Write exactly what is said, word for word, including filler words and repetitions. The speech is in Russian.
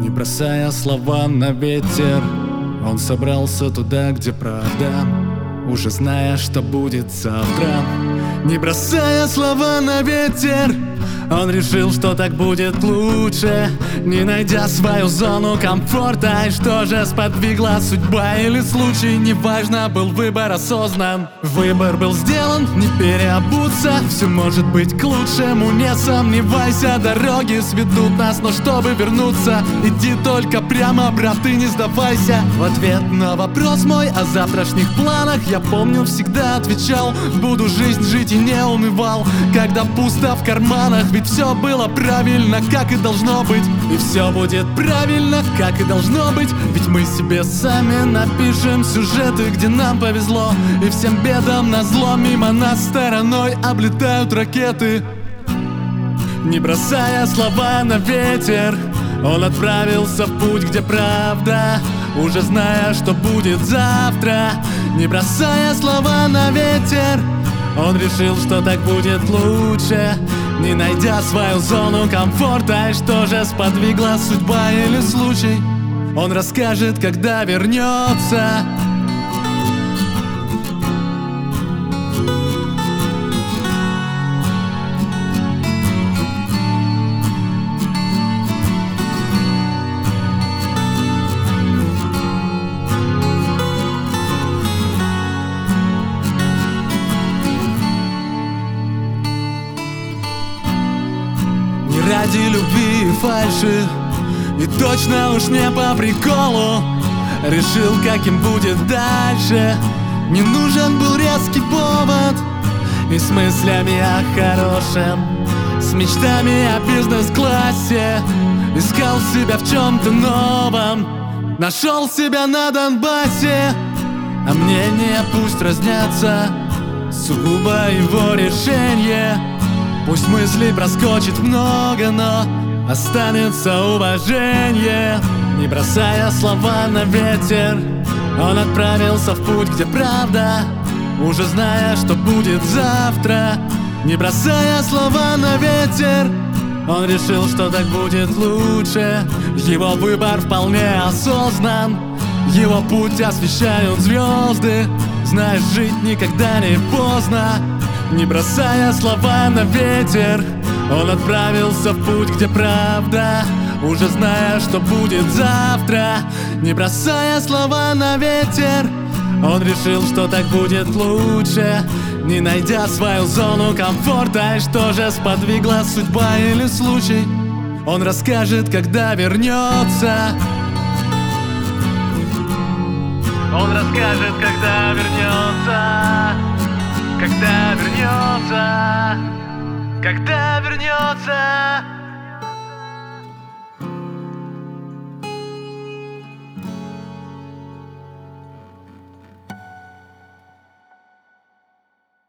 Не бросая слова на ветер, он собрался туда, где правда, уже зная, что будет завтра. Не бросая слова на ветер, он решил, что так будет лучше, не найдя свою зону комфорта. И что же сподвигла судьба или случай, неважно, был выбор осознан. Выбор был сделан, не переобуться, все может быть к лучшему, не сомневайся. Дороги сведут нас, но чтобы вернуться, иди только прямо, брат, и не сдавайся. В ответ на вопрос мой о завтрашних планах я помню, всегда отвечал: буду жизнь жить и не унывал, когда пусто в карманах. Ведь все было правильно, как и должно быть, и все будет правильно, как и должно быть. Ведь мы себе сами напишем сюжеты, где нам повезло, и всем бедам назло мимо нас стороной облетают ракеты. Не бросая слова на ветер, он отправился в путь, где правда, уже зная, что будет завтра. Не бросая слова на ветер, он решил, что так будет лучше, не найдя свою зону комфорта. И что же сподвигла судьба или случай, он расскажет, когда вернется. Ради любви и фальши, и точно уж не по приколу, решил, каким будет дальше. Не нужен был резкий повод, и с мыслями о хорошем, с мечтами о бизнес-классе, искал себя в чем-то новом, нашел себя на Донбассе. А мнения пусть разнятся, сугубо его решение. Пусть мыслей проскочит много, но останется уважение. Не бросая слова на ветер, он отправился в путь, где правда, уже зная, что будет завтра. Не бросая слова на ветер, он решил, что так будет лучше. Его выбор вполне осознан, его путь освещают звезды. Знаешь, жить никогда не поздно. Не бросая слова на ветер, он отправился в путь, где правда, уже зная, что будет завтра. Не бросая слова на ветер, он решил, что так будет лучше, не найдя свою зону комфорта. И что же сподвигла судьба или случай, он расскажет, когда вернется. Он расскажет, когда вернется. Когда вернется, когда вернется.